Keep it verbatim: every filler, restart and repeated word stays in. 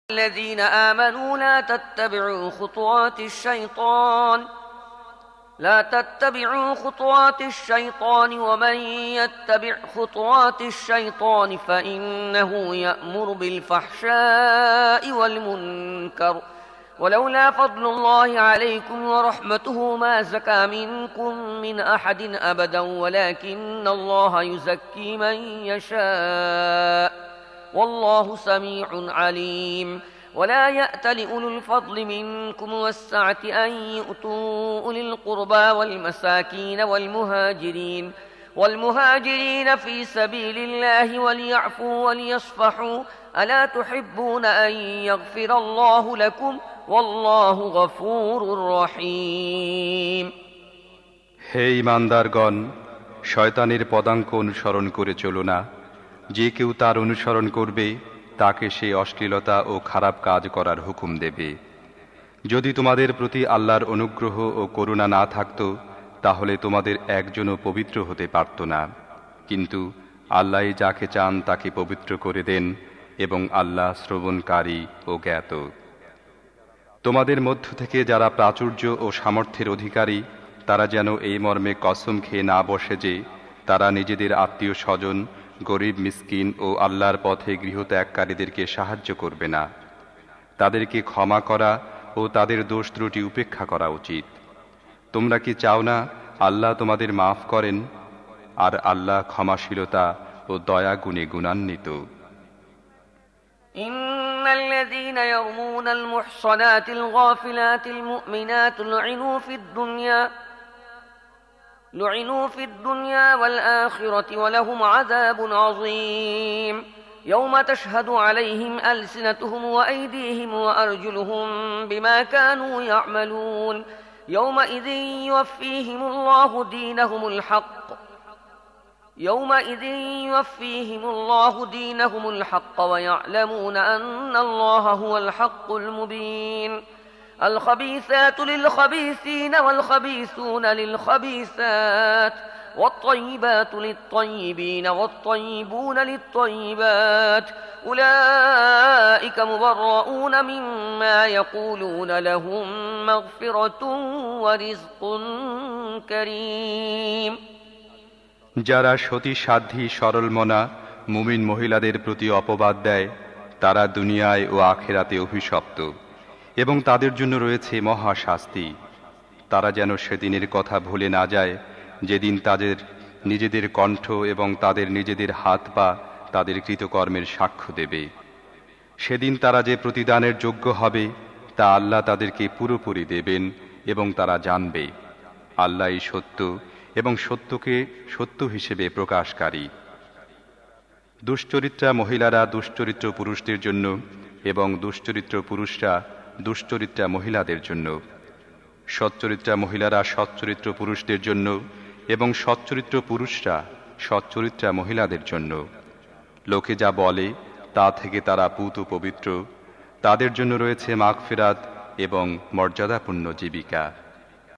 الذين آمنوا لا تتبعوا خطوات الشيطان لا تتبعوا خطوات الشيطان ومن يتبع خطوات الشيطان فإنه يأمر بالفحشاء والمنكر ولولا فضل الله عليكم ورحمته ما زكى منكم من أحد أبدا ولكن الله يزكي من يشاء والله سميع عليم ولا يأت لأولو الفضل منكم والسعة أن يؤتوا أولي القربى والمساكين والمهاجرين والمهاجرين في سبيل الله وليعفوا وليصفحوا ألا تحبون أن يغفر الله لكم والله غفور رحيم হে ঈমানদারগণ, শয়তানের পদাঙ্ক অনুসরণ করে চলো না। যে কেউ তার অনুসরণ করবে তাকে সে অশ্লীলতা ও খারাপ কাজ করার হুকুম দেবে। যদি তোমাদের প্রতি আল্লাহর অনুগ্রহ ও করুণা না থাকত তাহলে তোমাদের একজনও পবিত্র হতে পারত না। কিন্তু আল্লাহ যাকে চান তাকে পবিত্র করে দেন এবং আল্লাহ শ্রবণকারী ও জ্ঞাত। তোমাদের মধ্য থেকে যারা প্রাচুর্য ও সামর্থ্যের অধিকারী তারা যেন এই মর্মে কসম খেয়ে না বসে যে তারা নিজেদের আত্মীয় স্বজন, গরিব, মিসকিন ও আল্লাহর পথে গৃহত্যাগকারীদেরকে সাহায্য করবে না। তাদেরকে ক্ষমা করা ও তাদের দোষ ত্রুটি উপেক্ষা করা উচিত। তোমরা কি চাও না আল্লাহ তোমাদের মাফ করেন? আর আল্লাহ ক্ষমাশীলতা ও দয়া গুণে গুণান্বিত। إن الذين يرمون المحصنات الغافلات المؤمنات لعنوا في الدنيا لعنوا في الدنيا والآخرة ولهم عذاب عظيم يوم تشهد عليهم ألسنتهم وأيديهم وأرجلهم بما كانوا يعملون يومئذ يوفيهم الله دينهم الحق يومئذ يوفيهم الله دينهم الحق ويعلمون أن الله هو الحق المبين الخبيثات للخبيثين والخبيثون للخبيثات والطيبات للطيبين والطيبون للطيبات أولئك مبرؤون مما يقولون لهم مغفرة ورزق كريم যারা সতী সাধ্বী সরলমনা মুমিন মহিলাদের প্রতি অপবাদ দেয় তারা দুনিয়ায় ও আখিরাতে অভিশপ্ত এবং তাদের জন্য রয়েছে মহা শাস্তি। তারা যেন সেদিনের কথা ভুলে না যায় যেদিন তাদের নিজেদের কণ্ঠ এবং তাদের নিজেদের হাত পা তাদের কৃতকর্মের সাক্ষ্য দেবে। সেদিন তারা যে প্রতিদানের যোগ্য হবে তা আল্লাহ তাদেরকে পুরোপুরি দেবেন এবং তারা জানবে আল্লাহই সত্য এবং সত্যকে সত্য হিসেবে প্রকাশকারী। দুশ্চরিত্রা মহিলারা দুশ্চরিত্র পুরুষদের জন্য এবং দুশ্চরিত্র পুরুষরা দুশ্চরিত্রা মহিলাদের জন্য। সচ্চরিত্রা মহিলারা সচ্চরিত্র পুরুষদের জন্য এবং সচ্চরিত্র পুরুষরা সচ্চরিত্রা মহিলাদের জন্য। লোকে যা বলে তা থেকে তারা পূত পবিত্র, তাদের জন্য রয়েছে মাগফিরাত এবং মর্যাদাপূর্ণ জীবিকা।